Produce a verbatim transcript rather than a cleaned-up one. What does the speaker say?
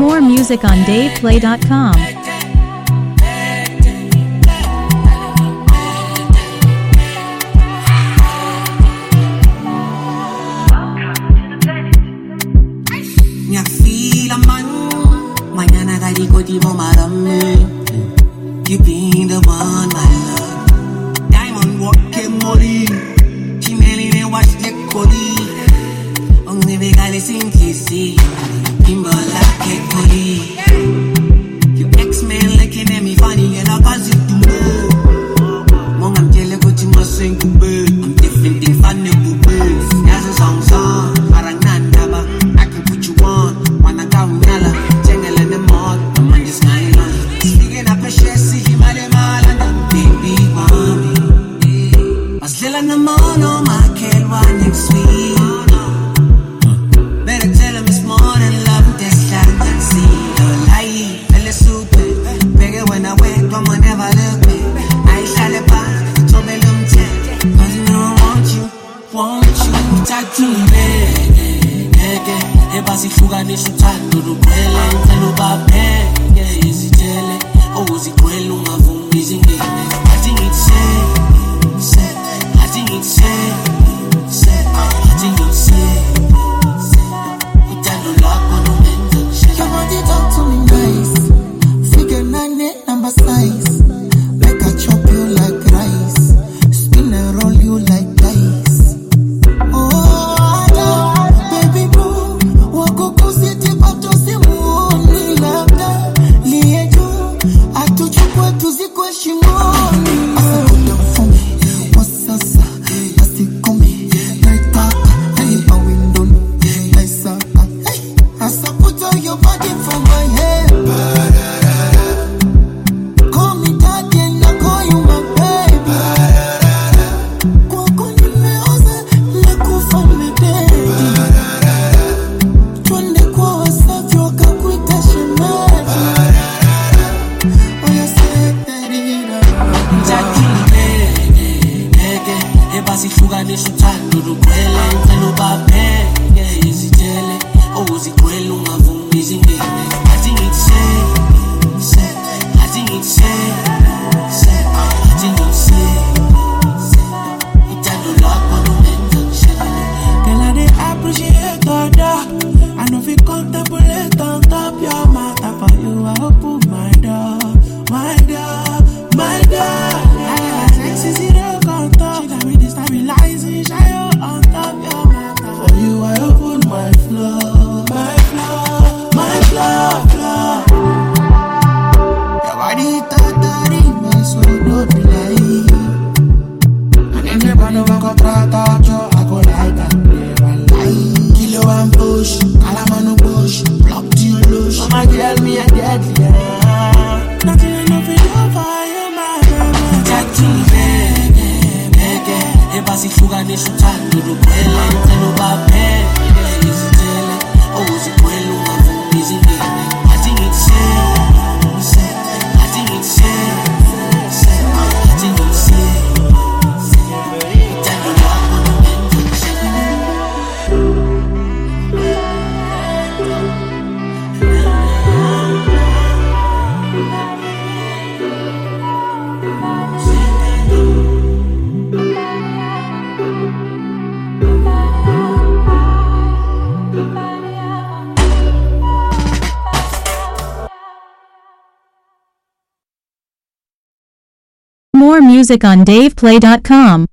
More music on dave play dot com. Mañana galico di momarame. You being the one, my love. Diamond walking molly. Chimeli ne watch the kodi. Only we got listen kissy. Kimbola ke kodi. You ex-man looking at me funny and I cause you to know. Mong I'm telling what you must sing to me. I'm different thing funny to me. That's a song song. Parang nandaba. I can put you on. Wanna go nala. Na mono makel one next week. Better tell him it's more than love. This land can see the light. Tell it stupid. Bigger when I wake, come on, never look me. I shall it back. Told me them ten. Cause you know I want you, want you. Tattoo me. Ege, eba si fuga ni shutando rukwele. Telo ba penge, easy tele. Oh, zi kwelu ngavungi zingi. I think it's safe, safe. I think it's safe, safe. I think it's safe, safe. You tell no luck on no mental shit. Your body talk to me nice. Figure nine number size. Make I chop you like rice. Spin and roll you like dice. Oh, I baby boo. Wako kusiti pato simuoni labda. Lieju, atuchukwe tuzikwe shimoni. Asa kuda mfume. More music on dave play dot com.